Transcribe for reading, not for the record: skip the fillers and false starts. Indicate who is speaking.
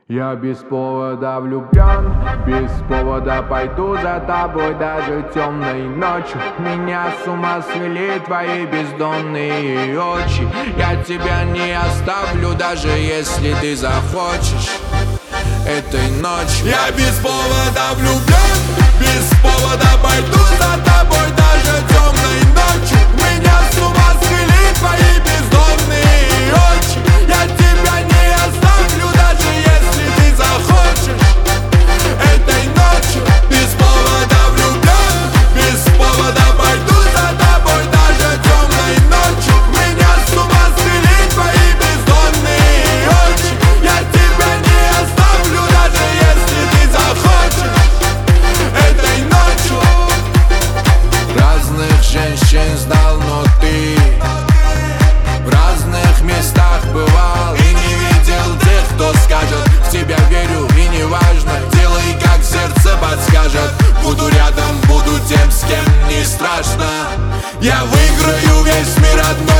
Speaker 1: Я без повода влюблен, без повода пойду за тобой даже темной ночью. Меня с ума свели твои бездонные очи. Я тебя не оставлю, даже если ты захочешь этой ночью.
Speaker 2: Я без повода влюблен, без повода пойду за тобой даже темной ночью. Меня с ума свели твои бездонные очи. Я тебя не оставлю, даже если ты захочешь этой ночью. Без повода влюблен, без повода пойду за тобой даже темной ночью. Меня с ума свели твои бездонные очи. Я тебя не оставлю, даже если ты захочешь этой ночью.
Speaker 1: Разных женщин знал, но ты в разных местах бывал
Speaker 2: И не видел тех, кто скажет: в тебя верю, и не важно, делай, как сердце подскажет. Буду рядом, буду тем, с кем не страшно. Я выиграю весь мир одной